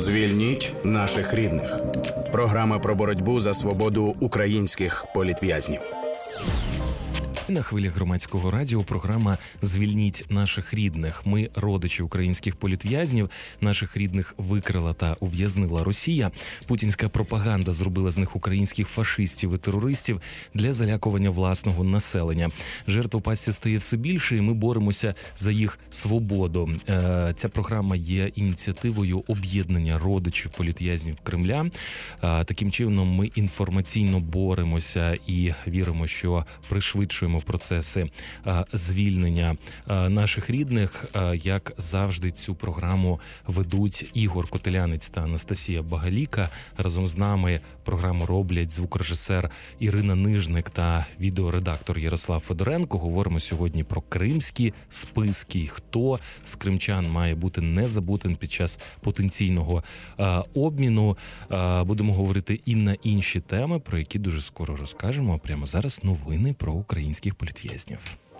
Звільніть наших рідних. Програма про боротьбу за свободу українських політв'язнів. На хвилі Громадського радіо програма «Звільніть наших рідних». Ми, родичі українських політв'язнів, наших рідних викрила та ув'язнила Росія. Путінська пропаганда зробила з них українських фашистів і терористів для залякування власного населення. Жертв у пастці стає все більше, і ми боремося за їх свободу. Ця програма є ініціативою об'єднання родичів політв'язнів Кремля. Таким чином ми інформаційно боремося і віримо, що пришвидшуємо процеси звільнення наших рідних. Як завжди, цю програму ведуть Ігор Котелянець та Анастасія Багаліка. Разом з нами програму роблять звукорежисер Ірина Нижник та відеоредактор Ярослав Федоренко. Говоримо сьогодні про кримські списки. Хто з кримчан має бути незабутим під час потенційного обміну. Будемо говорити і на інші теми, про які дуже скоро розкажемо. Прямо зараз новини про українських політв'язнів.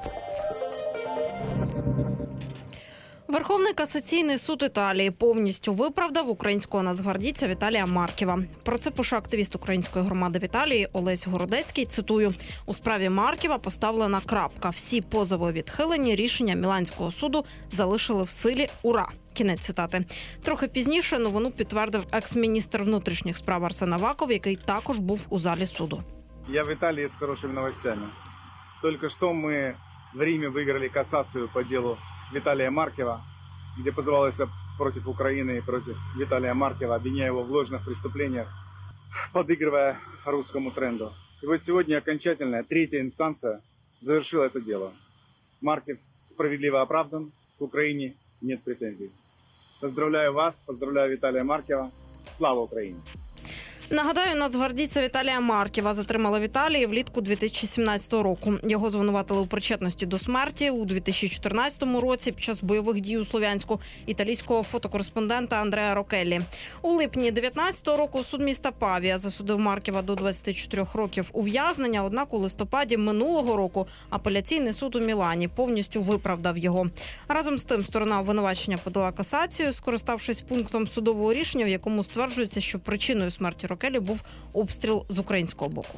Верховний касаційний суд Італії повністю виправдав українського нацгвардійця Віталія Марківа. Про це пише активіст української громади в Італії Олесь Городецький. Цитую: «У справі Марківа поставлена крапка. Всі позови відхилені, рішення Міланського суду залишили в силі. Ура!» Кінець цитати. Трохи пізніше новину підтвердив екс-міністр внутрішніх справ Арсен Аваков, який також був у залі суду. Я в Италии с хорошими новостями. Только что мы в Риме выиграли кассацию по делу Виталия Маркива, где позывалось против Украины и против Виталия Маркива, обвиняя его в ложных преступлениях, подыгрывая русскому тренду. И вот сегодня окончательная, третья инстанция завершила это дело. Маркив справедливо оправдан, к Украине нет претензий. Поздравляю вас, поздравляю Виталия Маркива. Слава Украине! Нагадаю, нацгвардійця Віталія Марківа затримали в Італії влітку 2017 року. Його звинуватили у причетності до смерті у 2014 році під час бойових дій у Слов'янську італійського фотокореспондента Андреа Рокеллі. У липні 2019 року суд міста Павія засудив Марківа до 24 років ув'язнення, однак у листопаді минулого року апеляційний суд у Мілані повністю виправдав його. Разом з тим, сторона обвинувачення подала касацію, скориставшись пунктом судового рішення, в якому стверджується, що причиною смерті Рокеллі був обстріл з українського боку.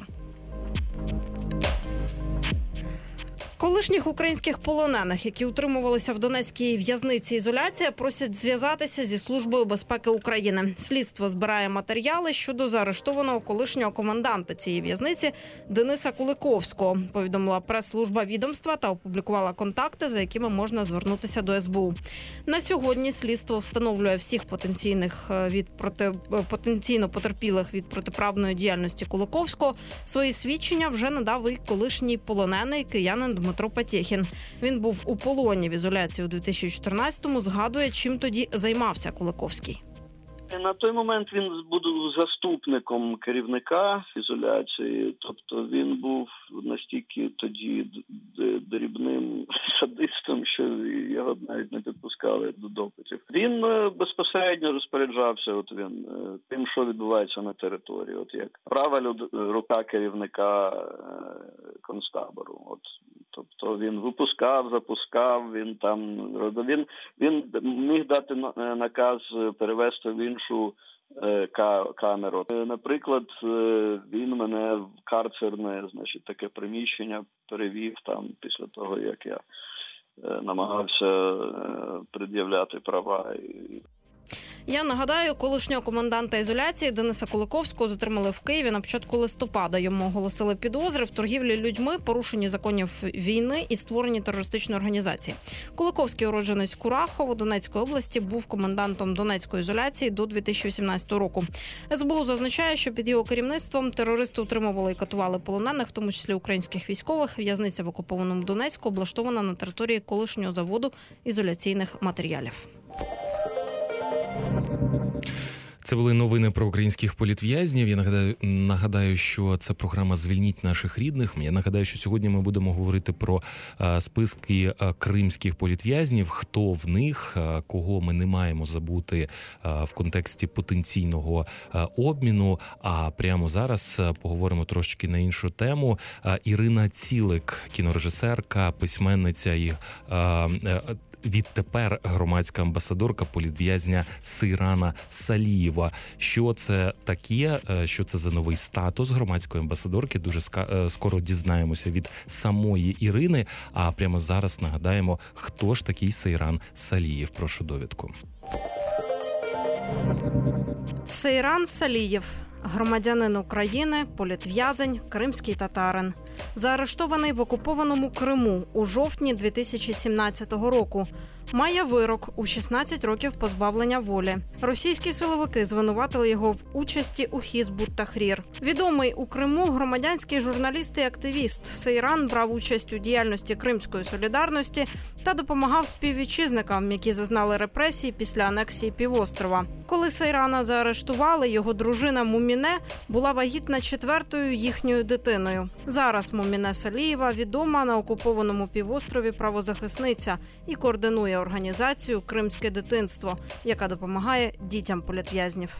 Колишніх українських полонених, які утримувалися в Донецькій в'язниці ізоляція, просять зв'язатися зі Службою безпеки України. Слідство збирає матеріали щодо заарештованого колишнього коменданта цієї в'язниці Дениса Куликовського, повідомила прес-служба відомства та опублікувала контакти, за якими можна звернутися до СБУ. На сьогодні слідство встановлює всіх потенційно потерпілих від протиправної діяльності Куликовського. Свої свідчення вже надав і колишній полонений киянин Дмитро Потєхін. Він був у полоні в ізоляції у 2014-му, згадує, чим тоді займався Куликовський. На той момент він був заступником керівника ізоляції, тобто він був настільки тоді дрібним садистом, що його навіть не підпускали до допитів. Він безпосередньо розпоряджався тим, що відбувається на території, як права рука керівника концтабору. Тобто він випускав, запускав, він міг дати наказ перевести в іншу камеру. Наприклад, він мене в карцерне, таке приміщення перевів там після того, як я намагався пред'являти права. Я нагадаю, колишнього коменданта ізоляції Дениса Куликовського затримали в Києві на початку листопада. Йому оголосили підозри в торгівлі людьми, порушенні законів війни і створенні терористичної організації. Куликовський, уродженець Курахово Донецької області, був комендантом Донецької ізоляції до 2018 року. СБУ зазначає, що під його керівництвом терористи утримували і катували полонених, в тому числі українських військових. В'язниця в окупованому Донецьку облаштована на території колишнього заводу ізоляційних матеріалів. Це були новини про українських політв'язнів. Я нагадаю, що це програма «Звільніть наших рідних». Я нагадаю, що сьогодні ми будемо говорити про списки кримських політв'язнів, хто в них, кого ми не маємо забути в контексті потенційного обміну. А прямо зараз поговоримо трошки на іншу тему. Ірина Цілик, кінорежисерка, письменниця і відтепер громадська амбасадорка політв'язня Сейрана Салієва. Що це таке? Що це за новий статус громадської амбасадорки? Дуже скоро дізнаємося від самої Ірини. А прямо зараз нагадаємо, хто ж такий Сейран Салієв. Прошу довідку. Сейран Салієв – громадянин України, політв'язень, кримський татарин. Заарештований в окупованому Криму у жовтні 2017 року. Має вирок у 16 років позбавлення волі. Російські силовики звинуватили його в участі у Хізбут Тахрір. Відомий у Криму громадянський журналіст і активіст. Сейран брав участь у діяльності Кримської солідарності та допомагав співвітчизникам, які зазнали репресій після анексії півострова. Коли Сейрана заарештували, його дружина Муміне була вагітна 4-ю їхньою дитиною. Зараз Муміне Салієва відома на окупованому півострові правозахисниця і координує організацію «Кримське дитинство», яка допомагає дітям політв'язнів.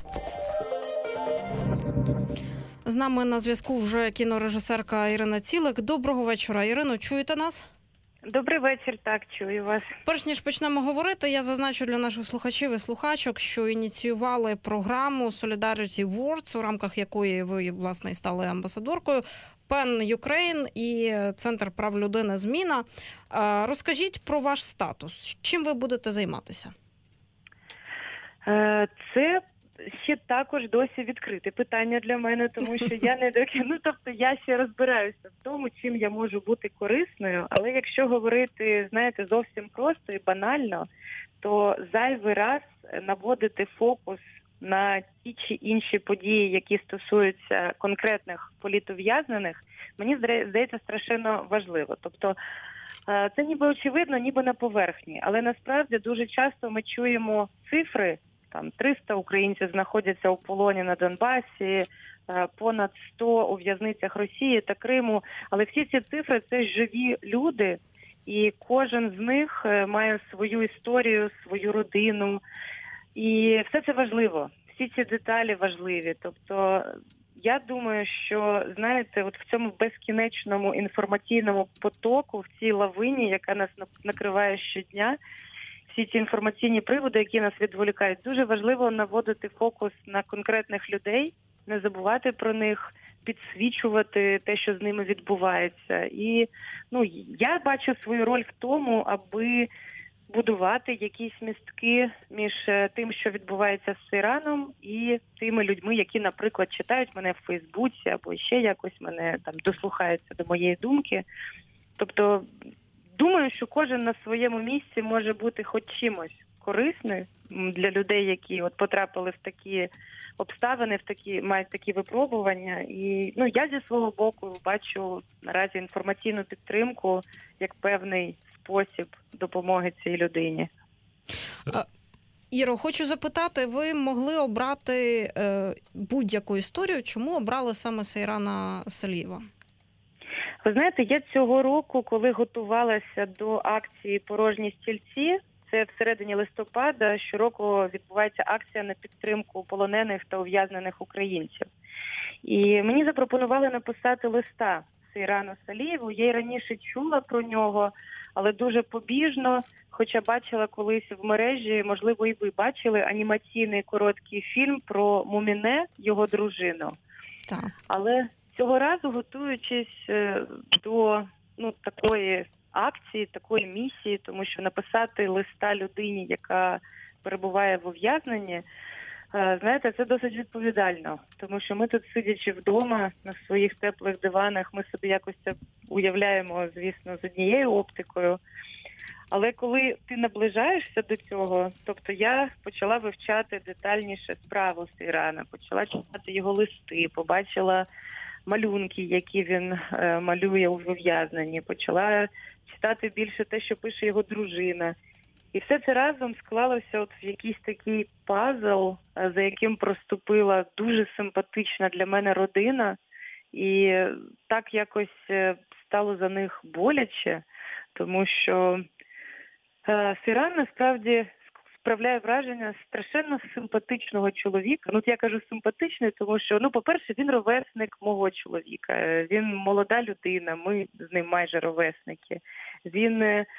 З нами на зв'язку вже кінорежисерка Ірина Цілик. Доброго вечора, Ірино, чуєте нас? Добрий вечір, так, чую вас. Перш ніж почнемо говорити, я зазначу для наших слухачів і слухачок, що ініціювали програму Solidarity Awards, у рамках якої ви, власне, і стали амбасадоркою, PEN Ukraine і Центр прав людини «Зміна». Розкажіть про ваш статус. Чим ви будете займатися? Це ще також досі відкрите питання для мене, тому що я не я ще розбираюся в тому, чим я можу бути корисною, але якщо говорити, знаєте, зовсім просто і банально, то зайвий раз наводити фокус на ті чи інші події, які стосуються конкретних політов'язнених, мені здається страшенно важливо. Тобто це ніби очевидно, ніби на поверхні, але насправді дуже часто ми чуємо цифри, там 300 українців знаходяться у полоні на Донбасі, понад 100 у в'язницях Росії та Криму, але всі ці цифри – це живі люди, і кожен з них має свою історію, свою родину, і все це важливо, всі ці деталі важливі. Тобто я думаю, що, знаєте, от в цьому безкінечному інформаційному потоку, в цій лавині, яка нас накриває щодня, всі ці інформаційні приводи, які нас відволікають, дуже важливо наводити фокус на конкретних людей, не забувати про них, підсвічувати те, що з ними відбувається. І я бачу свою роль в тому, аби будувати якісь містки між тим, що відбувається з Сейраном, і тими людьми, які, наприклад, читають мене в Фейсбуці або ще якось мене там дослухаються до моєї думки. Тобто, думаю, що кожен на своєму місці може бути хоч чимось корисним для людей, які от потрапили в такі обставини, мають такі випробування. І я зі свого боку бачу наразі інформаційну підтримку як певний спосіб допомоги цій людині. Іро, хочу запитати, ви могли обрати будь-яку історію, чому обрали саме Сейрана Салієва? Ви знаєте, я цього року, коли готувалася до акції «Порожні стільці», це всередині листопада, щороку відбувається акція на підтримку полонених та ув'язнених українців. І мені запропонували написати листа Сейрану Салієву. Я й раніше чула про нього, але дуже побіжно, хоча бачила колись в мережі, можливо, і ви бачили, анімаційний короткий фільм про Муміне, його дружину. Так. Але цього разу, готуючись до такої акції, такої місії, тому що написати листа людині, яка перебуває в ув'язненні, знаєте, це досить відповідально, тому що ми тут, сидячи вдома на своїх теплих диванах, ми собі якось це уявляємо, звісно, з однією оптикою. Але коли ти наближаєшся до цього, тобто я почала вивчати детальніше справу Сейрана, почала читати його листи, побачила малюнки, які він малює у ув'язненні, почала читати більше те, що пише його дружина. І все це разом склалося от в якийсь такий пазл, за яким проступила дуже симпатична для мене родина. І так якось стало за них боляче, тому що Сейран насправді справляє враження страшенно симпатичного чоловіка. Я кажу симпатичний, тому що, по-перше, він ровесник мого чоловіка. Він молода людина, ми з ним майже ровесники. Він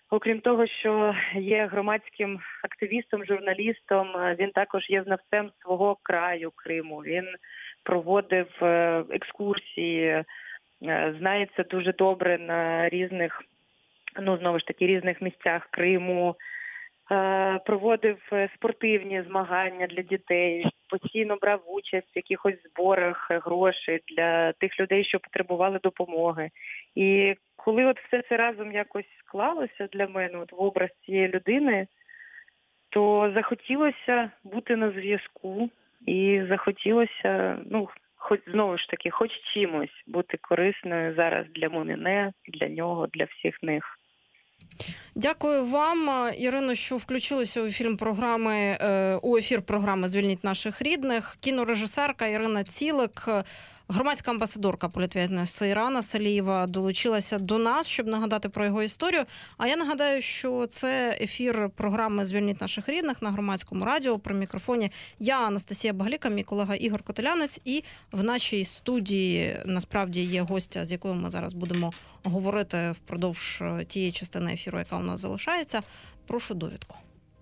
окрім того, що є громадським активістом, журналістом, він також є знавцем свого краю Криму. Він проводив екскурсії, знається дуже добре на різних, знову ж таки, різних місцях Криму, проводив спортивні змагання для дітей, постійно брав участь в якихось зборах грошей для тих людей, що потребували допомоги. І коли от все це разом якось склалося для мене, от в образ цієї людини, то захотілося бути на зв'язку і захотілося, хоч знову ж таки, хоч чимось бути корисною зараз для мене, для нього, для всіх них. Дякую вам, Ірино, що включилися у ефір програми «Звільніть наших рідних». Кінорежисерка Ірина Цілик, громадська амбасадорка політв'язня Сейрана Салієва, долучилася до нас, щоб нагадати про його історію. А я нагадаю, що це ефір програми «Звільніть наших рідних» на Громадському радіо. При мікрофоні я, Анастасія Багліка, мій колега Ігор Котелянець. І в нашій студії, насправді, є гостя, з якою ми зараз будемо говорити впродовж тієї частини ефіру, яка у нас залишається. Прошу довідку.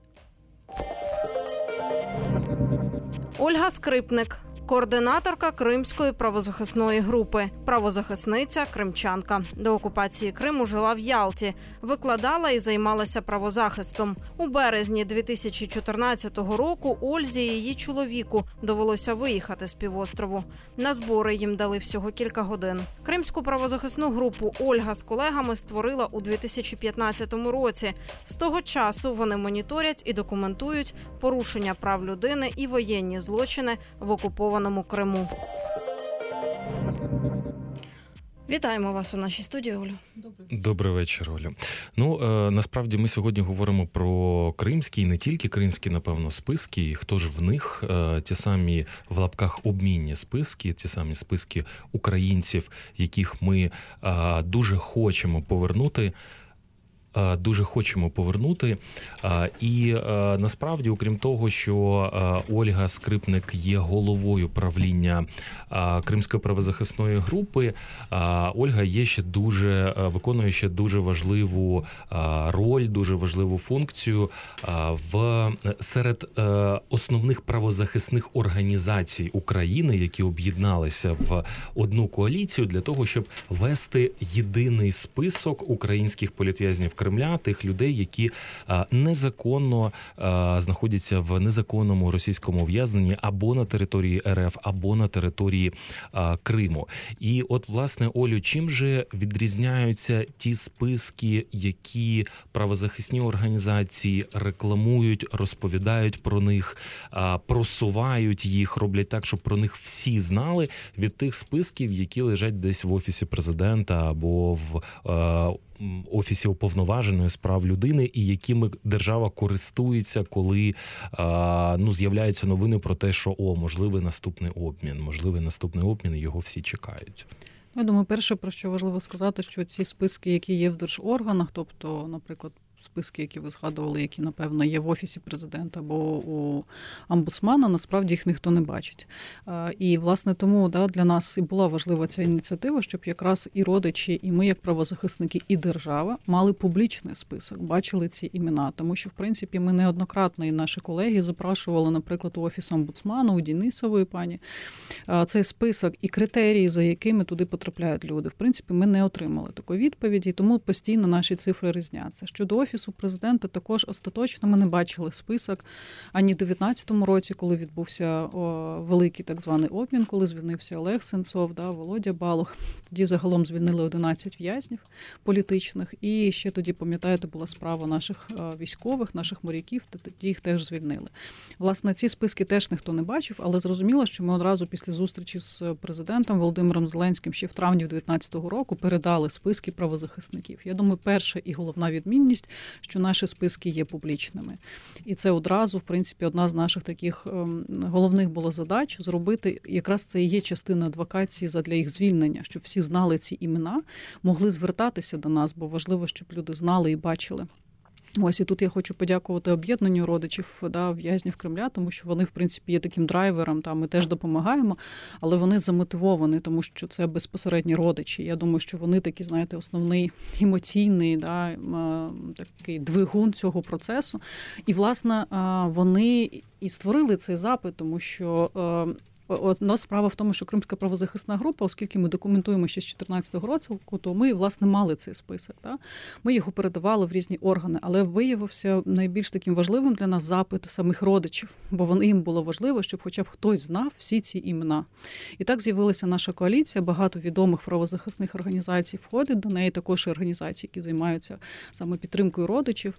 Ольга Скрипник, координаторка Кримської правозахисної групи, правозахисниця, кримчанка. До окупації Криму жила в Ялті, викладала і займалася правозахистом. У березні 2014 року Ользі і її чоловіку довелося виїхати з півострову. На збори їм дали всього кілька годин. Кримську правозахисну групу Ольга з колегами створила у 2015 році. З того часу вони моніторять і документують порушення прав людини і воєнні злочини в окупованому Криму. Вітаємо вас у нашій студії, Олю. Добрий вечір, Олю. Насправді ми сьогодні говоримо про кримські, і не тільки кримські, напевно, списки. І хто ж в них? Ті самі, в лапках, обмінні списки, ті самі списки українців, яких ми дуже хочемо повернути. І насправді, окрім того, що Ольга Скрипник є головою правління Кримської правозахисної групи, Ольга виконує ще дуже важливу роль, дуже важливу функцію серед основних правозахисних організацій України, які об'єдналися в одну коаліцію для того, щоб вести єдиний список українських політв'язнів Кремля, тих людей, які незаконно знаходяться в незаконному російському ув'язненні або на території РФ, або на території Криму. І от, власне, Олю, чим же відрізняються ті списки, які правозахисні організації рекламують, розповідають про них, просувають їх, роблять так, щоб про них всі знали, від тих списків, які лежать десь в Офісі Президента або в Офісі уповноваженої з прав людини, і якими держава користується, коли з'являються новини про те, що можливий наступний обмін, і його всі чекають. Я думаю, перше, про що важливо сказати, що ці списки, які є в держорганах, тобто, наприклад, списки, які ви згадували, які, напевно, є в Офісі Президента або у омбудсмана, насправді їх ніхто не бачить. І, власне, тому для нас і була важлива ця ініціатива, щоб якраз і родичі, і ми, як правозахисники, і держава мали публічний список, бачили ці імена. Тому що, в принципі, ми неоднократно, і наші колеги запрошували, наприклад, у Офіс омбудсмана, у Денисової пані, цей список і критерії, за якими туди потрапляють люди. В принципі, ми не отримали такої відповіді, і тому постійно наші цифри різняться. Щодо Офісу Президента, також остаточно ми не бачили список ані в 2019 році, коли відбувся великий так званий обмін, коли звільнився Олег Сенцов, Володя Балух. Тоді загалом звільнили 11 в'язнів політичних. І ще тоді, пам'ятаєте, була справа наших військових, наших моряків, тоді їх теж звільнили. Власне, ці списки теж ніхто не бачив, але зрозуміло, що ми одразу після зустрічі з президентом Володимиром Зеленським ще в травні 2019 року передали списки правозахисників. Я думаю, перша і головна відмінність, що наші списки є публічними. І це одразу, в принципі, одна з наших таких головних було задач зробити, якраз це і є частина адвокації задля їх звільнення, щоб всі знали ці імена, могли звертатися до нас, бо важливо, щоб люди знали і бачили Ось і тут я хочу подякувати об'єднанню родичів в'язнів Кремля, тому що вони, в принципі, є таким драйвером, ми теж допомагаємо, але вони замотивовані, тому що це безпосередні родичі. Я думаю, що вони такі, знаєте, основний емоційний такий двигун цього процесу. І, власне, вони і створили цей запит, тому що одна справа в тому, що Кримська правозахисна група, оскільки ми документуємо ще з 2014 року, то ми, власне, мали цей список. Ми його передавали в різні органи, але виявився найбільш таким важливим для нас запит самих родичів, бо їм було важливо, щоб хоча б хтось знав всі ці імена. І так з'явилася наша коаліція, багато відомих правозахисних організацій входить до неї, також і організації, які займаються саме підтримкою родичів.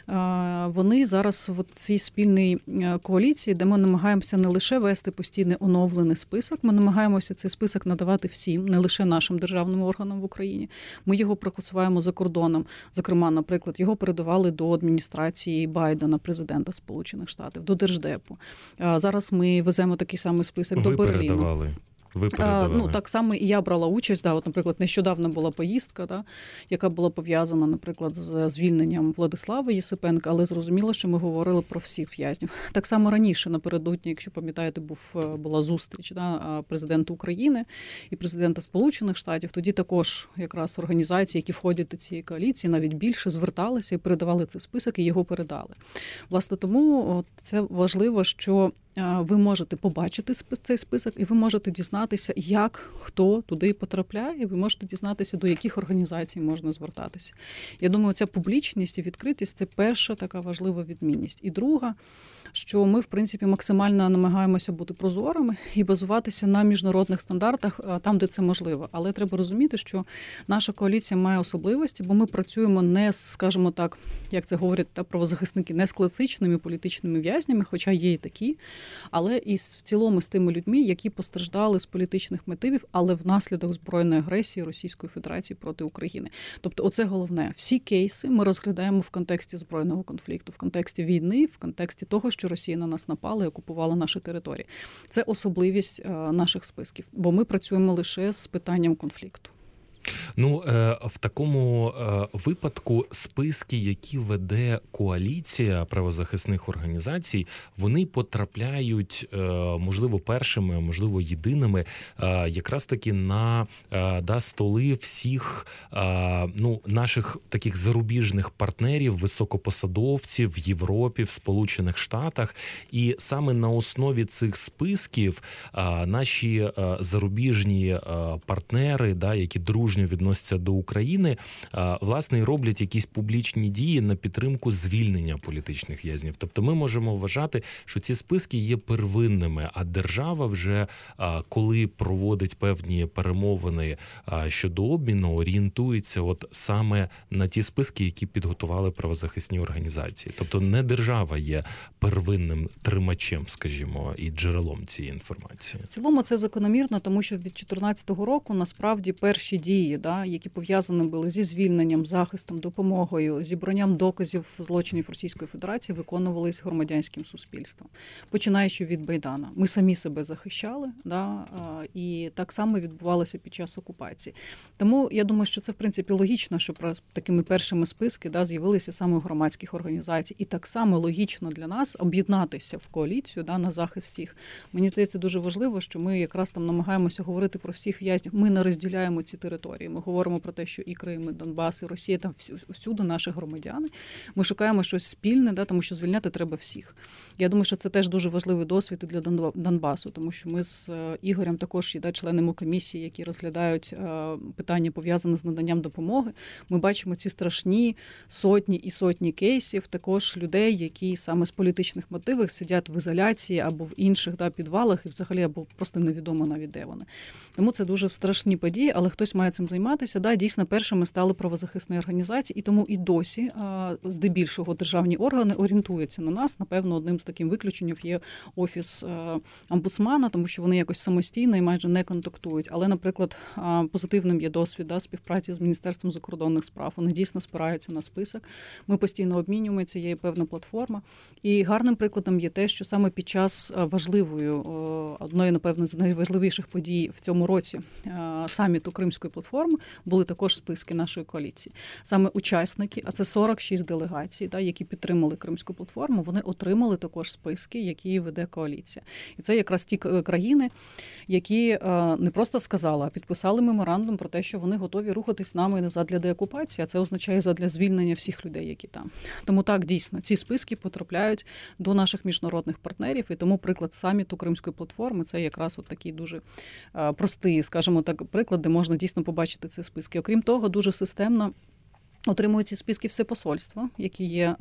Вони зараз в цій спільній коаліції, де ми намагаємося не лише вести постійний оновлений список, ми намагаємося цей список надавати всім, не лише нашим державним органам в Україні. Ми його просуваємо за кордоном. Зокрема, наприклад, його передавали до адміністрації Байдена, президента Сполучених Штатів, до Держдепу. Зараз ми веземо такий самий список до Берліну. Ви передавали. Так само і я брала участь. От, наприклад, нещодавно була поїздка, яка була пов'язана, наприклад, з звільненням Владислава Єсипенка, але зрозуміло, що ми говорили про всіх в'язнів. Так само раніше, напередодні, якщо пам'ятаєте, була зустріч президента України і президента Сполучених Штатів. Тоді також якраз організації, які входять до цієї коаліції, навіть більше зверталися і передавали цей список, і його передали. Власне, тому це важливо, що ви можете побачити цей список, і ви можете дізнатися, як хто туди потрапляє, і ви можете дізнатися, до яких організацій можна звертатися. Я думаю, ця публічність і відкритість – це перша така важлива відмінність. І друга, що ми, в принципі, максимально намагаємося бути прозорими і базуватися на міжнародних стандартах там, де це можливо. Але треба розуміти, що наша коаліція має особливості, бо ми працюємо не з, скажімо так, як це говорять правозахисники, не з класичними політичними в'язнями, хоча є і такі, але і в цілому з тими людьми, які постраждали з політичних мотивів, але внаслідок збройної агресії Російської Федерації проти України. Тобто оце головне. Всі кейси ми розглядаємо в контексті збройного конфлікту, в контексті війни, в контексті того, що Росія на нас напала і окупувала наші території. Це особливість наших списків, бо ми працюємо лише з питанням конфлікту. В такому випадку списки, які веде коаліція правозахисних організацій, вони потрапляють, можливо, першими, а можливо, єдиними, якраз таки на столи всіх наших таких зарубіжних партнерів, високопосадовців в Європі, в Сполучених Штатах. І саме на основі цих списків наші зарубіжні партнери, які дружньо відносяться до України, власне, і роблять якісь публічні дії на підтримку звільнення політичних в'язнів. Тобто ми можемо вважати, що ці списки є первинними, а держава вже, коли проводить певні перемовини щодо обміну, орієнтується саме на ті списки, які підготували правозахисні організації. Тобто не держава є первинним тримачем, скажімо, і джерелом цієї інформації. В цілому це закономірно, тому що від 2014 року насправді перші дії, які пов'язані були зі звільненням, захистом, допомогою, зібранням доказів злочинів Російської Федерації, виконувалися громадянським суспільством. Починаючи від Байдана. Ми самі себе захищали, і так само відбувалося під час окупації. Тому я думаю, що це, в принципі, логічно, що такими першими списки з'явилися саме у громадських організацій. І так само логічно для нас об'єднатися в коаліцію на захист всіх. Мені здається, дуже важливо, що ми якраз там намагаємося говорити про всіх в'язнів. Ми не розділяємо ці території. Ми говоримо про те, що і Крим, і Донбас, і Росія, там всюди наші громадяни. Ми шукаємо щось спільне, тому що звільняти треба всіх. Я думаю, що це теж дуже важливий досвід і для Донбасу, тому що ми з Ігорем також є членами комісії, які розглядають питання, пов'язане з наданням допомоги. Ми бачимо ці страшні сотні і сотні кейсів також людей, які саме з політичних мотивів сидять в ізоляції або в інших підвалах і взагалі або просто невідомо навіть де вони. Тому це дуже страшні події, але хтось має цим займатися. Дійсно, першими стали правозахисні організації, і тому і досі здебільшого державні органи орієнтуються на нас. Напевно, одним з таких виключенням є Офіс омбудсмана, тому що вони якось самостійно і майже не контактують. Але, наприклад, позитивним є досвід співпраці з Міністерством закордонних справ. Вони дійсно спираються на список. Ми постійно обмінюємося, є певна платформа. І гарним прикладом є те, що саме під час одної, напевно, з найважливіших подій в цьому році саміту Кримської платформи платформи, були також списки нашої коаліції. Саме учасники, а це 46 делегацій, які підтримали Кримську платформу, вони отримали також списки, які веде коаліція. І це якраз ті країни, які не просто сказали, а підписали меморандум про те, що вони готові рухатись з нами не задля деокупації, а це означає задля звільнення всіх людей, які там. Тому так, дійсно, ці списки потрапляють до наших міжнародних партнерів, і тому приклад саміту Кримської платформи – це якраз от такий дуже простий, скажімо так, приклад, де можна дійсно побачити ці списки. Окрім того, дуже системно отримують ці списки все посольства, які є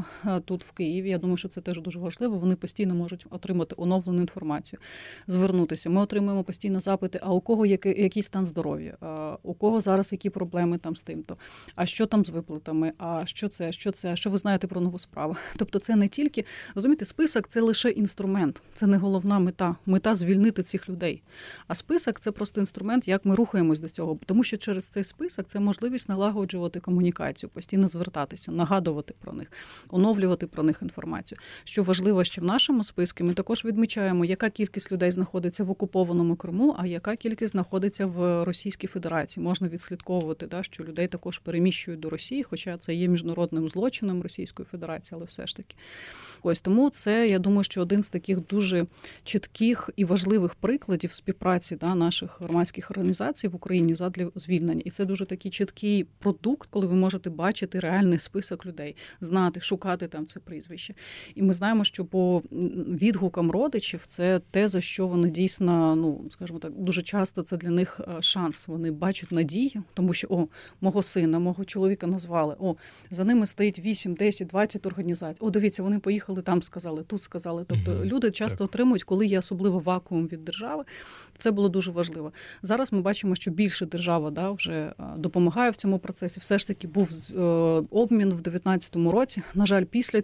тут в Києві. Я думаю, що це теж дуже важливо. Вони постійно можуть отримати оновлену інформацію, звернутися. Ми отримуємо постійно запити, а у кого який стан здоров'я, у кого зараз які проблеми там з тим-то, а що там з виплатами, а що це, а що ви знаєте про нову справу. Тобто це не тільки, розумієте, список – це лише інструмент, це не головна мета звільнити цих людей. А список – це просто інструмент, як ми рухаємось до цього. Тому що через цей список це можливість налагоджувати комунікацію, постійно звертатися, нагадувати про них, оновлювати про них інформацію. Що важливо, що в нашому списку ми також відмічаємо, яка кількість людей знаходиться в окупованому Криму, а яка кількість знаходиться в Російській Федерації. Можна відслідковувати, що людей також переміщують до Росії, хоча це є міжнародним злочином Російської Федерації, але все ж таки. Ось тому це, я думаю, що один з таких дуже чітких і важливих прикладів співпраці наших громадських організацій в Україні задля звільнення. І це дуже такий чіткий продукт, коли ви можете бачити реальний список людей, знати, шукати там це прізвище. І ми знаємо, що по відгукам родичів це те, за що вони дійсно, скажімо так, дуже часто це для них шанс. Вони бачать надію, тому що, мого сина, мого чоловіка назвали, за ними стоїть 8, 10, 20 організацій. Дивіться, вони поїхали там сказали, тут сказали. Тобто люди часто отримують, коли є особливо вакуум від держави. Це було дуже важливо. Зараз ми бачимо, що більше держава вже допомагає в цьому процесі. Все ж таки був обмін в 2019 році. На жаль, після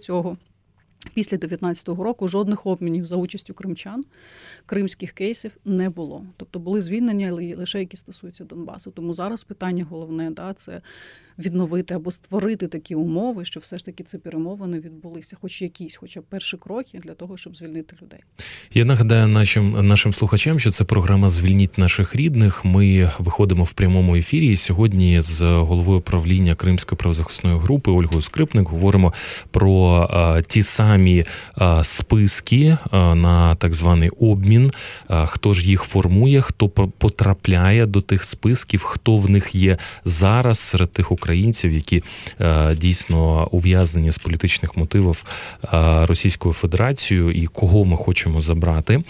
2019 року жодних обмінів за участю кримчан, кримських кейсів не було. Тобто були звільнення лише які стосуються Донбасу. Тому зараз питання головне це відновити або створити такі умови, що все ж таки ці перемовини відбулися, хоча б перші кроки для того, щоб звільнити людей. Я нагадаю нашим слухачам, що це програма «Звільніть наших рідних». Ми виходимо в прямому ефірі. Сьогодні з головою правління Кримської правозахисної групи Ольгою Скрипник говоримо про ті самі списки на так званий обмін, хто ж їх формує, хто потрапляє до тих списків, хто в них є зараз серед тих українців, які дійсно ув'язнені з політичних мотивів Російською Федерацією і кого ми хочемо забрати.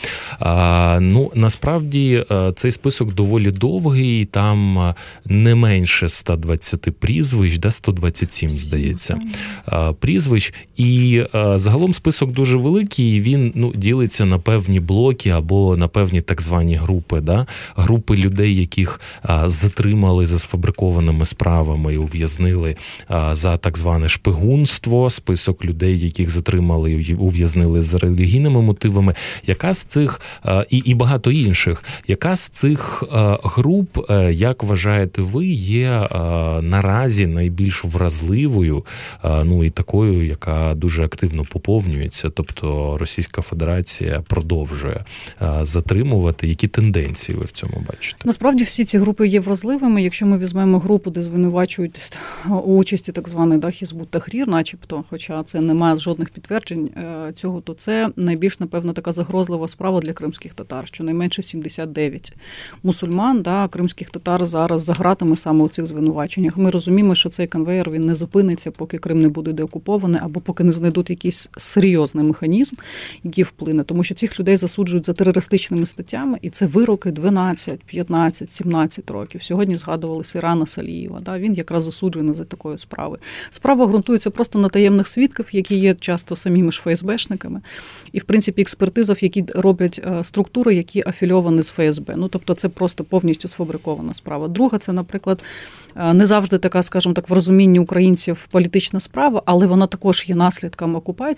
Насправді цей список доволі довгий, там не менше 120 прізвищ, 127, здається, прізвищ. І загалом список дуже великий, і він ділиться на певні блоки або на певні так звані групи. Групи людей, яких затримали за сфабрикованими справами і ув'язнили за так зване шпигунство, список людей, яких затримали і ув'язнили за релігійними мотивами. Яка з цих, і багато інших, яка з цих груп, як вважаєте ви, є наразі найбільш вразливою, і такою, яка дуже активно поповнюється, тобто Російська Федерація продовжує затримувати? Які тенденції ви в цьому бачите? Насправді всі ці групи є вразливими. Якщо ми візьмемо групу, де звинувачують у участі так званий Хізбут Тахрір, начебто, хоча це немає жодних підтверджень цього, то це найбільш, напевно, така загрозлива справа для кримських татар, щонайменше 79 мусульман, кримських татар зараз за ґратами саме у цих звинуваченнях. Ми розуміємо, що цей конвейер, він не зупиниться, поки Крим не буде деокупований, або поки не знайдуть якийсь серйозний механізм, який вплине. Тому що цих людей засуджують за терористичними статтями, і це вироки 12, 15, 17 років. Сьогодні згадували Сейрана Салієва. Він якраз засуджений за такої справи. Справа ґрунтується просто на таємних свідків, які є часто самими ж ФСБшниками. І, в принципі, експертизів, які роблять структури, які афільовані з ФСБ. Тобто це просто повністю сфабрикована справа. Друга, це, наприклад, не завжди така, скажімо так, в розумінні українців політична справа, але вона також є наслідком окупації.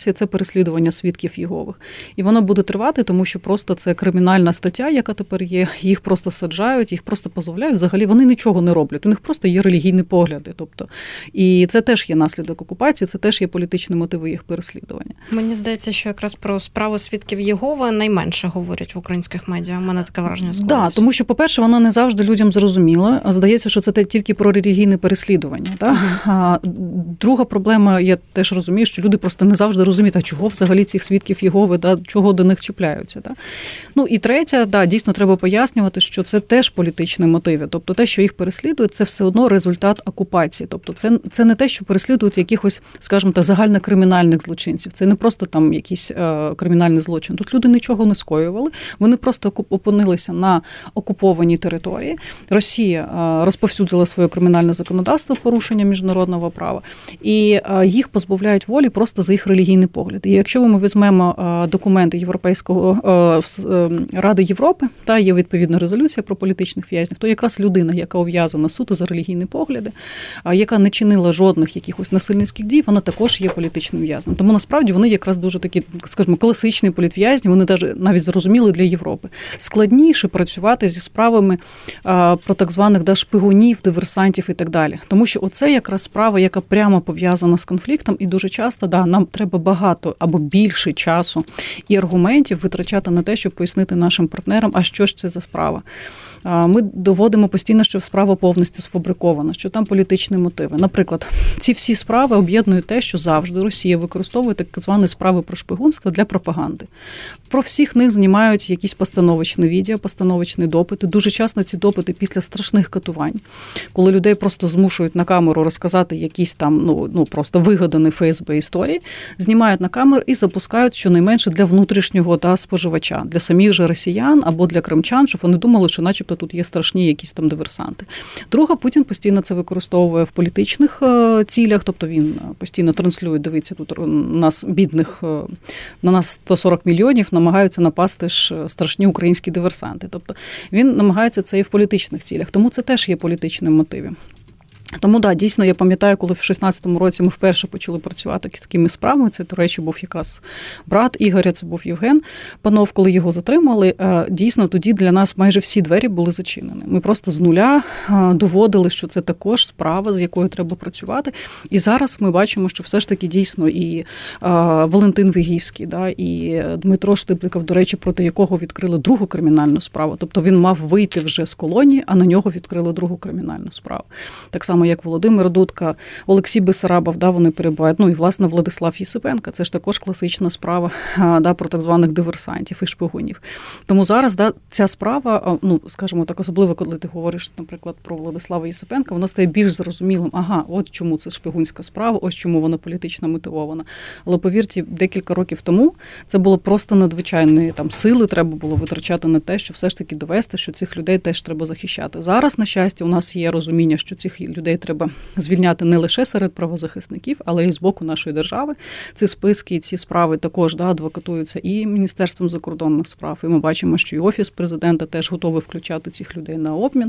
окупації – це переслідування свідків Єгових. І воно буде тривати, тому що просто це кримінальна стаття, яка тепер є, їх просто саджають, їх просто позбавляють. Взагалі вони нічого не роблять, у них просто є релігійні погляди. Тобто, і це теж є наслідок окупації, це теж є політичні мотиви їх переслідування. Мені здається, що якраз про справу свідків Єгови найменше говорять в українських медіа. У мене таке враження склалося. Так, тому що, по-перше, воно не завжди людям зрозуміло. Здається, що це тільки про релігійне переслідування. Так? А друга проблема, я теж розумію, що люди просто не завжди розуміють, а чого взагалі цих свідків Єгови, да? Чого до них чіпляються. Да? Ну і третя, да, дійсно треба пояснювати, що це теж політичні мотиви. Тобто те, що їх переслідують, це все одно результат окупації. Тобто це не те, що переслідують якихось, скажімо так, загальнокримінальних злочинців. Це не просто там якийсь кримінальний злочин. Тут люди нічого не скоювали, вони просто опинилися на окупованій території. Росія розповсюдила своє кримінальне законодавство, порушення міжнародного права, і їх позбавляють волі просто за їх релігійний погляд. І якщо ми візьмемо документи Європейського Ради Європи, та є відповідна резолюція про політичних в'язнів, то якраз людина, яка ув'язана суто за релігійні погляди, яка не чинила жодних якихось насильницьких дій, вона також є політичним в'язнем. Тому насправді вони якраз дуже такі, скажімо, класичні політв'язні, вони навіть зрозуміли для Європи. Складніше працювати зі справами про так званих шпигунів, диверсантів і так далі. Тому що оце якраз справа, яка прямо пов'язана з конфліктом, і дуже часто нам треба багато або більше часу і аргументів витрачати на те, щоб пояснити нашим партнерам, а що ж це за справа. Ми доводимо постійно, що справа повністю сфабрикована, що там політичні мотиви. Наприклад, ці всі справи об'єднують те, що завжди Росія використовує так звані справи про шпигунство для пропаганди. Про всіх них знімають якісь постановочні відео, постановочні допити. Дуже часто ці допити після страшних катувань, коли людей просто змушують на камеру розказати якісь там, просто вигадані ФСБ історії, знімають на камеру і запускають щонайменше для внутрішнього споживача, для самих же росіян або для кримчан, щоб вони думали, що начебто тут є страшні якісь там диверсанти. Друга, Путін постійно це використовує в політичних цілях, тобто він постійно транслює, дивіться, тут нас бідних, на нас 140 мільйонів, намагаються напасти ж страшні українські диверсанти. Тобто він намагається це і в політичних цілях, тому це теж є політичні мотиви. Тому, дійсно, я пам'ятаю, коли в 16-му році ми вперше почали працювати такими справами, це, до речі, був якраз брат Ігоря, це був Євген Панов, коли його затримали, дійсно, тоді для нас майже всі двері були зачинені. Ми просто з нуля доводили, що це також справа, з якою треба працювати. І зараз ми бачимо, що все ж таки дійсно і Валентин Вигівський, і Дмитро Штибліков, до речі, проти якого відкрили другу кримінальну справу. Тобто він мав вийти вже з колонії, а на нього відкрили другу кримінальну справу. Так само, як Володимир Дудка, Олексій Бессарабов, вони перебувають. І, власне, Владислав Єсипенко. Це ж також класична справа про так званих диверсантів і шпигунів. Тому зараз ця справа, скажімо так, особливо, коли ти говориш, наприклад, про Владислава Єсипенка, вона стає більш зрозумілим. От чому це шпигунська справа, ось чому вона політично мотивована. Але, повірте, декілька років тому це було просто надзвичайні сили треба було витрачати на те, що все ж таки довести, що цих людей теж треба захищати. Зараз, на щастя, у нас є розуміння, що цих людей треба звільняти не лише серед правозахисників, але й з боку нашої держави. Ці списки, ці справи також адвокатуються і Міністерством закордонних справ. І ми бачимо, що і Офіс президента теж готовий включати цих людей на обмін.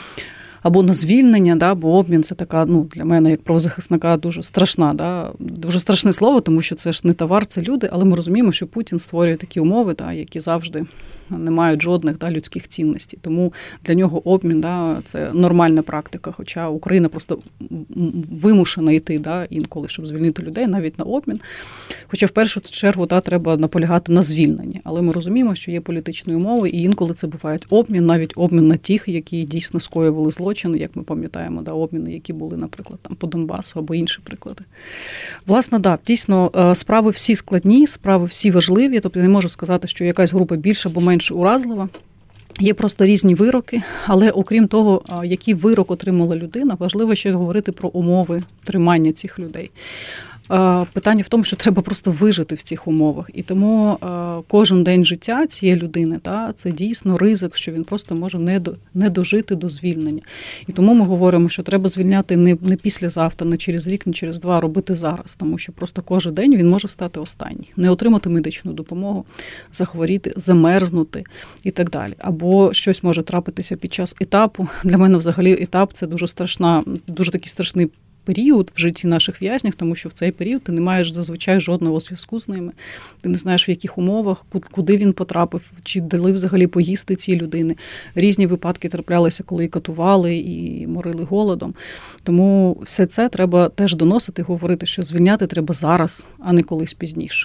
Або на звільнення, бо обмін – це така, для мене, як правозахисника, дуже страшна, дуже страшне слово, тому що це ж не товар, це люди, але ми розуміємо, що Путін створює такі умови, які завжди не мають жодних людських цінностей. Тому для нього обмін – це нормальна практика, хоча Україна просто вимушена йти інколи, щоб звільнити людей, навіть на обмін. Хоча в першу чергу треба наполягати на звільненні. Але ми розуміємо, що є політичні умови, і інколи це буває обмін, навіть обмін на тих, які дійсно скоювали злочин, як ми пам'ятаємо, обміни, які були, наприклад, по Донбасу або інші приклади. Власне, дійсно, справи всі складні, справи всі важливі, тобто я не можу сказати, що якась група більш або менш уразлива. Є просто різні вироки, але окрім того, який вирок отримала людина, важливо ще говорити про умови тримання цих людей. Питання в тому, що треба просто вижити в цих умовах. І тому кожен день життя цієї людини, це дійсно ризик, що він просто може не дожити до звільнення. І тому ми говоримо, що треба звільняти не післязавтра, не через рік, не через 2, а робити зараз. Тому що просто кожен день він може стати останній. Не отримати медичну допомогу, захворіти, замерзнути і так далі. Або щось може трапитися під час етапу. Для мене взагалі етап – це дуже такий страшний період в житті наших в'язнів, тому що в цей період ти не маєш зазвичай жодного зв'язку з ними. Ти не знаєш, в яких умовах, куди він потрапив, чи дали взагалі поїсти цій людини. Різні випадки траплялися, коли і катували, і морили голодом. Тому все це треба теж доносити, говорити, що звільняти треба зараз, а не колись пізніше.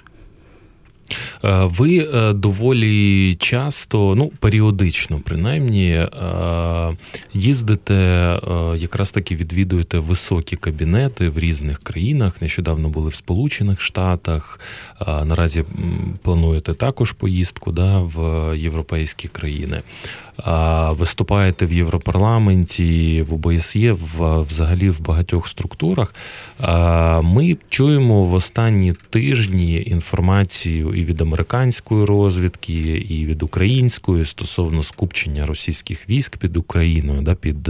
Ви доволі часто, періодично принаймні, їздите, якраз таки відвідуєте високі кабінети в різних країнах. Нещодавно були в Сполучених Штатах, наразі плануєте також поїздку в європейські країни. Виступаєте в Європарламенті, в ОБСЄ, взагалі в багатьох структурах. Ми чуємо в останні тижні інформацію і від американської розвідки, і від української стосовно скупчення російських військ під Україною, під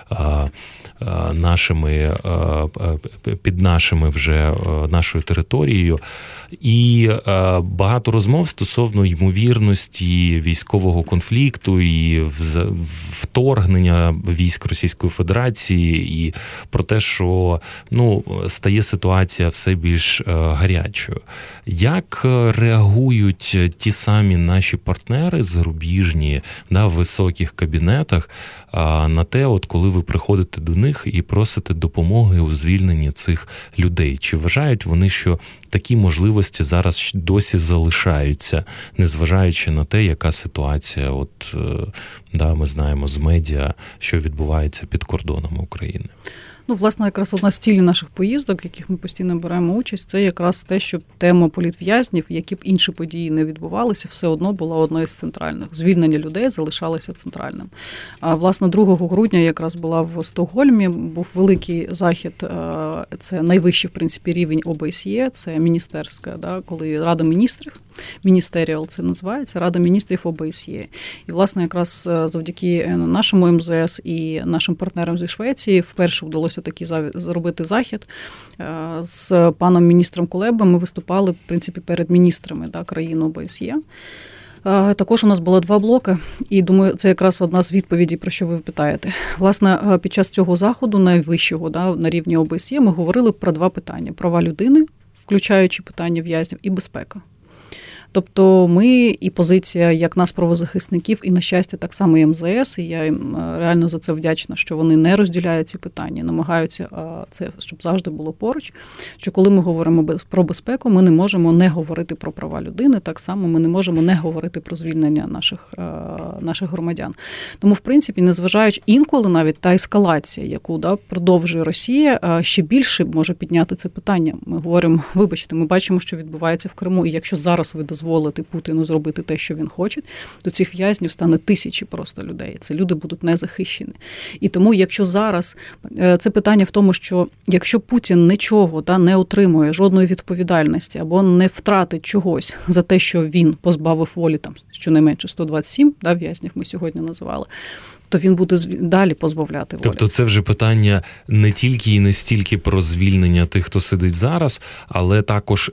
нашою територією. І багато розмов стосовно ймовірності військового конфлікту і вторгнення військ Російської Федерації, і про те, що стає ситуація все більш гарячою. Як реагують ті самі наші партнери зарубіжні в високих кабінетах на те, коли ви приходите до них і просите допомоги у звільненні цих людей? Чи вважають вони, що такі можливості зараз досі залишаються, незважаючи на те, яка ситуація, ми знаємо з медіа, що відбувається під кордонами України? Власне, якраз одна з цілей наших поїздок, в яких ми постійно беремо участь, це якраз те, щоб тема політв'язнів, які б інші події не відбувалися, все одно була одною з центральних. Звільнення людей залишалося центральним. Власне, 2 грудня якраз була в Стокгольмі, був великий захід, це найвищий, в принципі, рівень ОБСЄ, це міністерська, коли Рада міністрів, Міністеріал це називається, Рада міністрів ОБСЄ. І, власне, якраз завдяки нашому МЗС і нашим партнерам зі Швеції вперше вдалося такий зробити захід. З паном міністром Кулебою ми виступали, в принципі, перед міністрами країн ОБСЄ. Також у нас було 2 блоки, і, думаю, це якраз одна з відповідей, про що ви питаєте. Власне, під час цього заходу, найвищого, на рівні ОБСЄ, ми говорили про 2 питання. Права людини, включаючи питання в'язнів, і безпека. Тобто ми і позиція як нас правозахисників, і, на щастя, так само і МЗС, і я їм реально за це вдячна, що вони не розділяють ці питання, намагаються це, щоб завжди було поруч, що коли ми говоримо про безпеку, ми не можемо не говорити про права людини, так само ми не можемо не говорити про звільнення наших громадян. Тому, в принципі, незважаючи інколи навіть та ескалація, яку продовжує Росія, ще більше може підняти це питання. Ми говоримо, вибачте, ми бачимо, що відбувається в Криму, і якщо зараз ви дозволити Путіну зробити те, що він хоче, то цих в'язнів стане тисячі просто людей. Це люди будуть незахищені. І тому, якщо зараз це питання в тому, що якщо Путін нічого не отримує, жодної відповідальності або не втратить чогось за те, що він позбавив волі, щонайменше 127 в'язнів ми сьогодні називали, то він буде далі позбавляти волі. Тобто це вже питання не тільки і не стільки про звільнення тих, хто сидить зараз, але також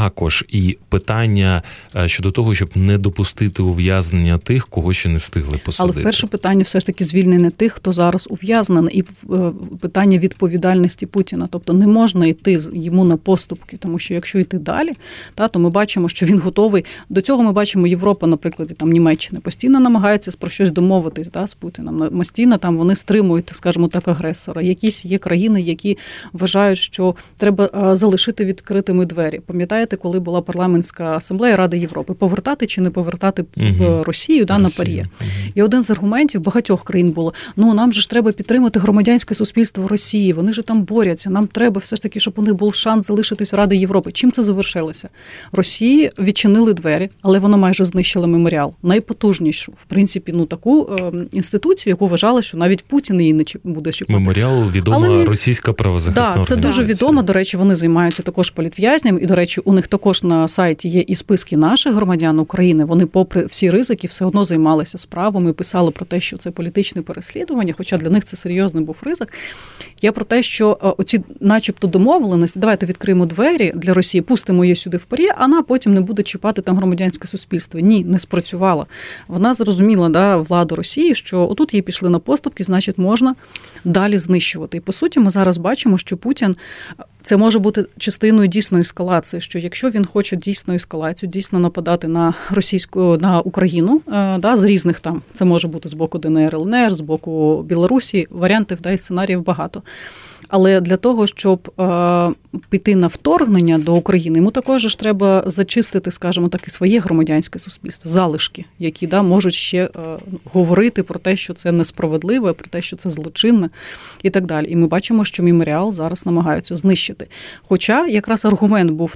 і питання щодо того, щоб не допустити ув'язнення тих, кого ще не встигли посадити. Але перше питання все ж таки звільнення тих, хто зараз ув'язнений, і питання відповідальності Путіна. Тобто не можна йти йому на поступки, тому що якщо йти далі, то ми бачимо, що він готовий. До цього ми бачимо Європа, наприклад, і Німеччина постійно намагається про щось домовитись з Путіним. Постійно вони стримують, скажімо так, агресора. Якісь є країни, які вважають, що треба залишити відкритими двері. Пам'ятаєте, коли була парламентська асамблея Ради Європи, повертати чи не повертати Росію на ПАРЄ. І один з аргументів багатьох країн було, нам же ж треба підтримати громадянське суспільство Росії, вони ж там борються, нам треба все ж таки, щоб у них був шанс залишитись в Раді Європи. Чим це завершилося? Росії відчинили двері, але вона майже знищила меморіал. Найпотужнішу, в принципі, таку інституцію, яку вважали, що навіть Путін її не буде чіпати. Меморіал відома російська правозахисна організація. Це дуже відомо, до речі, вони займаються також політв'язнями, і, до речі, у них також на сайті є і списки наших громадян України. Вони, попри всі ризики, все одно займалися справами, писали про те, що це політичне переслідування, хоча для них це серйозний був ризик. Я про те, що оці начебто домовленості, давайте відкриємо двері для Росії, пустимо її сюди в ПАРЄ, а вона потім не буде чіпати там громадянське суспільство. Ні, не спрацювала. Вона зрозуміла, влада Росії, що отут їй пішли на поступки, значить можна далі знищувати. І по суті ми зараз бачимо, що Путін це може бути частиною дійсно ескалації, що якщо він хоче дійсно ескалацію, дійсно нападати на на Україну, з різних там, це може бути з боку ДНР, ЛНР, з боку Білорусі, варіантів, і сценаріїв багато. Але для того, щоб піти на вторгнення до України, йому також ж треба зачистити, скажімо так, і своє громадянське суспільство, залишки, які можуть ще говорити про те, що це несправедливе, про те, що це злочинне і так далі. І ми бачимо, що меморіал зараз намагаються знищити. Хоча якраз аргумент був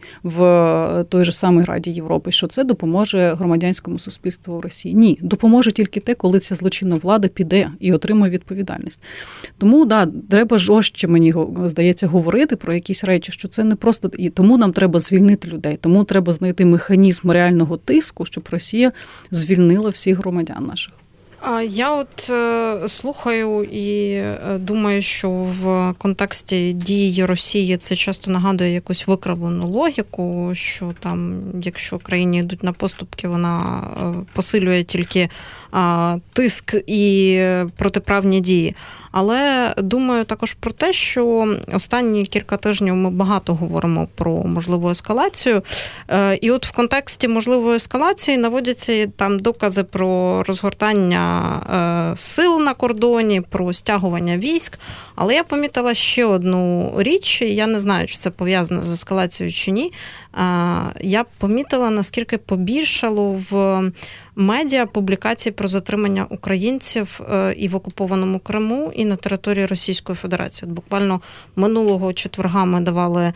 в той же самій Раді Європи, що це допоможе громадянському суспільству в Росії. Ні, допоможе тільки те, коли ця злочинна влада піде і отримає відповідальність. Тому, треба жорстче, мені здається, говорити про якісь речі, що це не просто... І тому нам треба звільнити людей, тому треба знайти механізм реального тиску, щоб Росія звільнила всіх громадян наших. Я слухаю і думаю, що в контексті дій Росії це часто нагадує якусь викривлену логіку, що там, якщо країні йдуть на поступки, вона посилює тільки тиск і протиправні дії. Але думаю також про те, що останні кілька тижнів ми багато говоримо про можливу ескалацію. І от в контексті можливої ескалації наводяться там докази про розгортання сил на кордоні, про стягування військ. Але я помітила ще одну річ, я не знаю, чи це пов'язано з ескалацією чи ні. Я помітила, наскільки побільшало в медіа публікацій про затримання українців і в окупованому Криму, і на території Російської Федерації. От буквально минулого четверга ми давали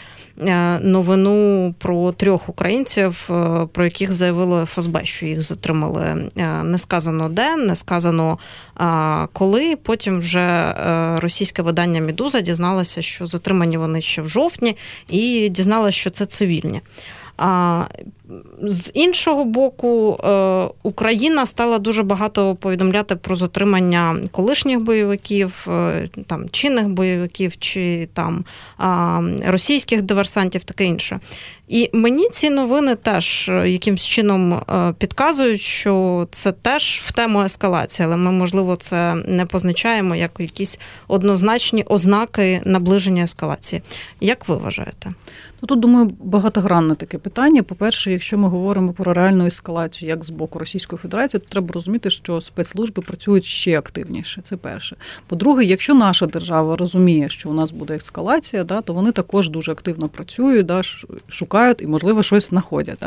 новину про 3 українців, про яких заявило ФСБ, що їх затримали не сказано де, не сказано коли. Потім вже російське видання «Медуза» дізналося, що затримані вони ще в жовтні, і дізналося, що це цивільні. З іншого боку, Україна стала дуже багато повідомляти про затримання колишніх бойовиків, там, чинних бойовиків чи там, російських диверсантів, таке інше. І мені ці новини теж якимсь чином підказують, що це теж в тему ескалації, але ми, можливо, це не позначаємо як якісь однозначні ознаки наближення ескалації. Як ви вважаєте? Тут, думаю, багатогранне таке питання. По-перше, якщо ми говоримо про реальну ескалацію як з боку Російської Федерації, то треба розуміти, що спецслужби працюють ще активніше. Це перше. По-друге, якщо наша держава розуміє, що у нас буде ескалація, то вони також дуже активно працюють, шукають і, можливо, щось знаходять.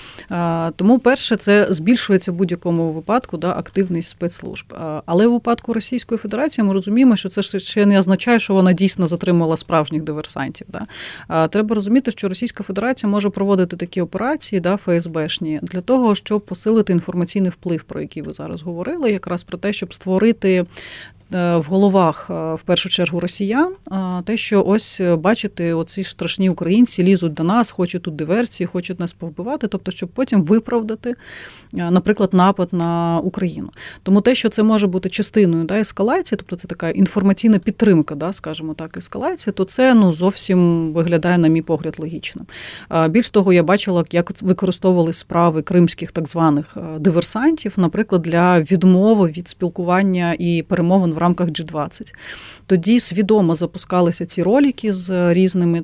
Тому, перше, це збільшується в будь-якому випадку активність спецслужб. Але в випадку Російської Федерації ми розуміємо, що це ще не означає, що вона дійсно затримала справжніх диверсантів. Треба розуміти, що Російська Федерація може проводити такі операції, ФСБшні, для того, щоб посилити інформаційний вплив, про який ви зараз говорили, якраз про те, щоб створити в головах, в першу чергу, росіян, те, що ось, бачите, оці страшні українці лізуть до нас, хочуть тут диверсії, хочуть нас повбивати, тобто, щоб потім виправдати, наприклад, напад на Україну. Тому те, що це може бути частиною ескалації, тобто це така інформаційна підтримка, скажімо так, ескалації, то це зовсім виглядає, на мій погляд, логічним. Більш того, я бачила, як використовували справи кримських так званих диверсантів, наприклад, для відмови від спілкування і перемовин в рамках G20. Тоді свідомо запускалися ці ролики з різними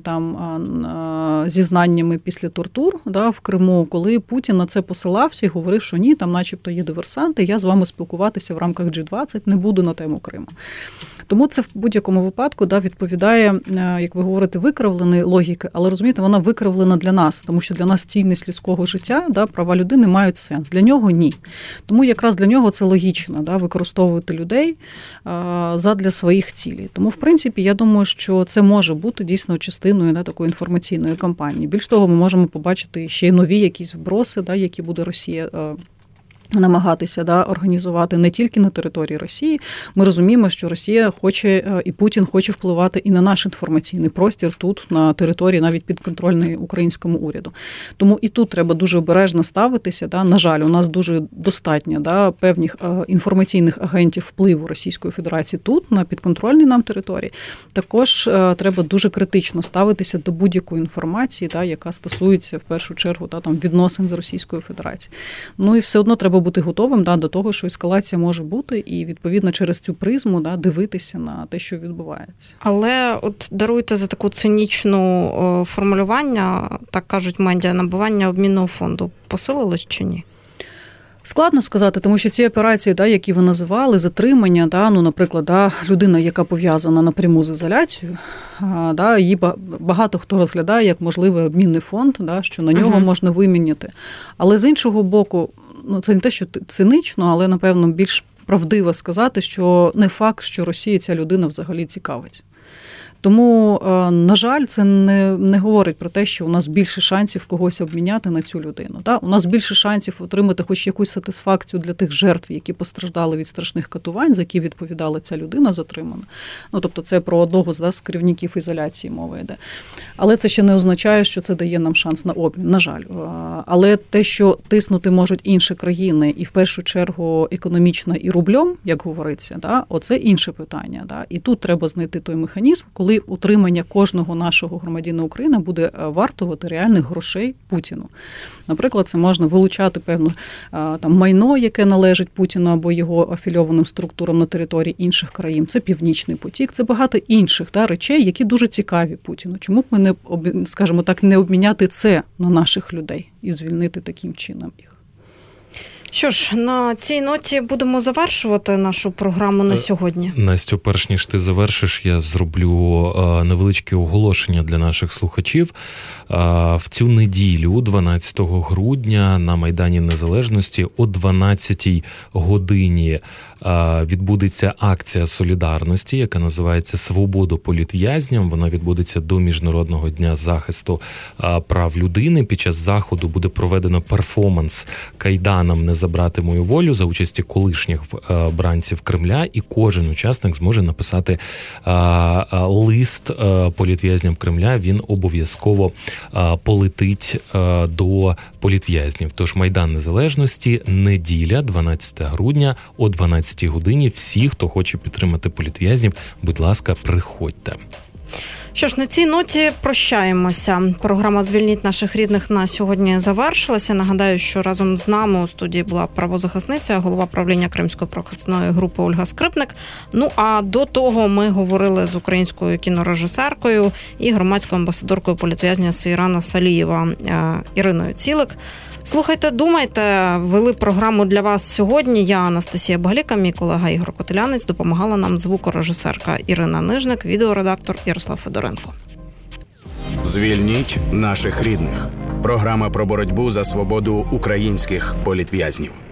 там зізнаннями після тортур в Криму, коли Путін на це посилався і говорив, що ні, там начебто є диверсанти, я з вами спілкуватися в рамках G20 не буду на тему Криму. Тому це в будь-якому випадку відповідає, як ви говорите, викривленої логіки, але, розумієте, вона викривлена для нас, тому що для нас цінність людського життя, права людини мають сенс. Для нього ні. Тому якраз для нього це логічно, використовувати людей задля своїх цілей. Тому, в принципі, я думаю, що це може бути дійсно частиною такої інформаційної кампанії. Більш того, ми можемо побачити ще й нові якісь вброси, які буде Росія намагатися організувати не тільки на території Росії. Ми розуміємо, що Росія хоче, і Путін хоче впливати і на наш інформаційний простір тут, на території навіть підконтрольної українському уряду. Тому і тут треба дуже обережно ставитися. На жаль, у нас дуже достатньо певних інформаційних агентів впливу Російської Федерації тут, на підконтрольній нам території. Також треба дуже критично ставитися до будь-якої інформації, яка стосується в першу чергу відносин з Російською Федерацією. Ну і все одно треба бути готовим до того, що ескалація може бути, і відповідно через цю призму дивитися на те, що відбувається. Але от даруйте за таку цинічну формулювання, так кажуть медіа, набування обмінного фонду посилилось чи ні? Складно сказати, тому що ці операції, які ви називали, затримання, наприклад, людина, яка пов'язана напряму з ізоляцією, її багато хто розглядає як можливий обмінний фонд, що на нього можна виміняти. Але з іншого боку, це не те, що цинично, але, напевно, більш правдиво сказати, що не факт, що Росії ця людина взагалі цікавить. Тому, на жаль, це не говорить про те, що у нас більше шансів когось обміняти на цю людину. У нас більше шансів отримати хоч якусь сатисфакцію для тих жертв, які постраждали від страшних катувань, за які відповідала ця людина затримана. Тобто це про одного з керівників ізоляції мова йде. Але це ще не означає, що це дає нам шанс на обмін, на жаль. Але те, що тиснути можуть інші країни, і в першу чергу економічно і рублем, як говориться, оце інше питання. І тут треба знайти той механізм, коли утримання кожного нашого громадянина України буде вартувати реальних грошей Путіну. Наприклад, це можна вилучати певне майно, яке належить Путіну або його афільованим структурам на території інших країн. Це Північний потік, це багато інших речей, які дуже цікаві Путіну. Чому б ми не, скажімо так, не обміняти це на наших людей і звільнити таким чином їх? Що ж, на цій ноті будемо завершувати нашу програму на сьогодні. Настю, перш ніж ти завершиш, я зроблю невеличке оголошення для наших слухачів. В цю неділю, 12 грудня, на Майдані Незалежності о 12-й годині відбудеться акція солідарності, яка називається «Свободу політв'язням». Вона відбудеться до Міжнародного дня захисту прав людини. Під час заходу буде проведено перформанс «Кайданам не забрати мою волю» за участі колишніх бранців Кремля, і кожен учасник зможе написати лист політв'язням Кремля. Він обов'язково полетить до політв'язнів. Тож Майдан Незалежності, неділя, 12 грудня, о 12 годині. Всі, хто хоче підтримати політв'язнів, будь ласка, приходьте. Що ж, на цій ноті прощаємося. Програма «Звільніть наших рідних» на сьогодні завершилася. Нагадаю, що разом з нами у студії була правозахисниця, голова правління Кримської прохисної групи Ольга Скрипник. Ну, а до того ми говорили з українською кінорежисеркою і громадською амбасадоркою політв'язня Сейрана Салієва Іриною Цілик. Слухайте, думайте, вели програму для вас сьогодні. Я Анастасія Багліка, мій колега Ігор Котелянець, допомагала нам звукорежисерка Ірина Нижник, відеоредактор Ярослав Федоренко. Звільніть наших рідних. Програма про боротьбу за свободу українських політв'язнів.